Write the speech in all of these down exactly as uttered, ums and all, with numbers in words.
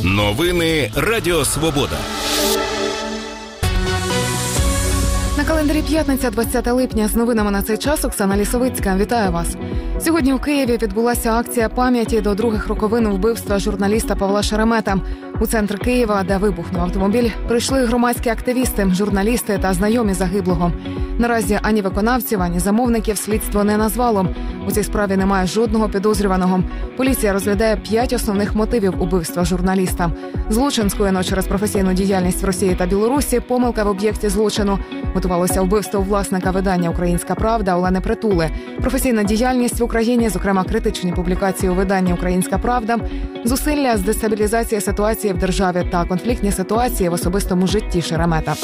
Новини Радіо Свобода. На календарі п'ятниця, двадцяте липня. З новинами на цей час Оксана Лісовицька. Вітаю вас. Сьогодні у Києві відбулася акція пам'яті до других роковин вбивства журналіста Павла Шеремета. У центр Києва, де вибухнув автомобіль, прийшли громадські активісти, журналісти та знайомі загиблого. Наразі ані виконавців, ані замовників слідство не назвало. У цій справі немає жодного підозрюваного. Поліція розглядає п'ять основних мотивів убивства журналіста. Злочин скоєно через професійну діяльність в Росії та Білорусі, помилка в об'єкті злочину. Готувалося вбивство власника видання «Українська правда» Олени Притули. Професійна діяльність в Україні, зокрема критичні публікації у виданні «Українська правда», зусилля з дестабілізації ситуації в державі та конфліктні ситуації в особистому житті Шеремета.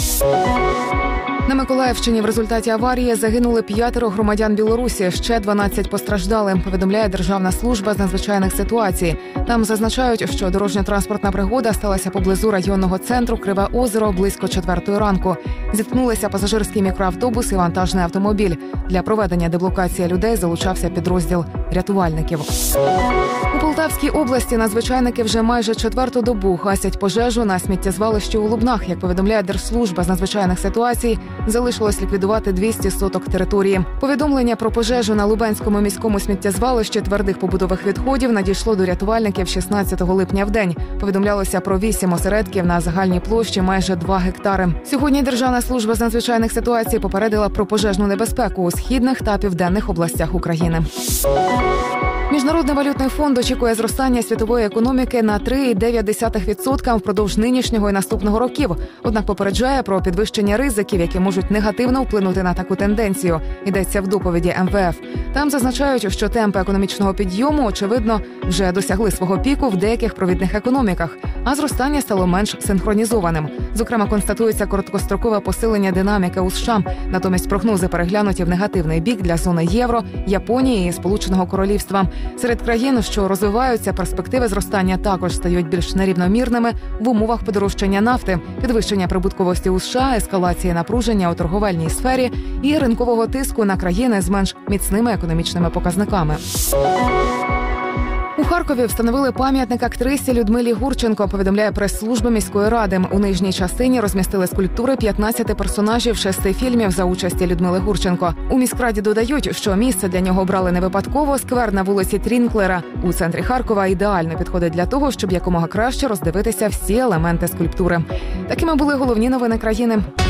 На Миколаївщині в результаті аварії загинули п'ятеро громадян Білорусі, ще дванадцять постраждали, повідомляє Державна служба з надзвичайних ситуацій. Там зазначають, що дорожньо-транспортна пригода сталася поблизу районного центру Криве озеро близько четвертої ранку. Зіткнулися пасажирський мікроавтобус і вантажний автомобіль. Для проведення деблокації людей залучався підрозділ рятувальників. У Полтавській області надзвичайники вже майже четверту добу гасять пожежу на сміттєзвалищі у Лубнах. Як повідомляє Держслужба з надзвичайних ситуацій, залишилось ліквідувати двісті соток території. Повідомлення про пожежу на Лубенському міському сміттєзвалищі твердих побутових відходів надійшло до рятувальників шістнадцятого липня в день. Повідомлялося про вісім осередків на загальній площі майже два гектари. Сьогодні Державна служба з надзвичайних ситуацій попередила про пожежну небезпеку у східних та південних областях України. Міжнародний валютний фонд очікує зростання світової економіки на три цілих дев'ять десятих відсотка впродовж нинішнього і наступного років. Однак попереджає про підвищення ризиків, які можуть негативно вплинути на таку тенденцію. Йдеться в доповіді ем ве еф. Там зазначають, що темпи економічного підйому, очевидно, вже досягли свого піку в деяких провідних економіках, а зростання стало менш синхронізованим. Зокрема, констатується короткострокове посилення динаміки у США. Натомість прогнози переглянуті в негативний бік для зони євро, Японії і Сполученого Королівства. Серед країн, що розвиваються, перспективи зростання також стають більш нерівномірними в умовах подорожчання нафти, підвищення прибутковості у США, ескалації напруження у торговельній сфері і ринкового тиску на країни з менш міцними економічними показниками. У Харкові встановили пам'ятник актрисі Людмилі Гурченко, повідомляє прес-служба міської ради. У нижній частині розмістили скульптури п'ятнадцяти персонажів шести фільмів за участі Людмили Гурченко. У міськраді додають, що місце для нього обрали не випадково. Сквер на вулиці Трінклера у центрі Харкова ідеально підходить для того, щоб якомога краще роздивитися всі елементи скульптури. Такими були головні новини країни.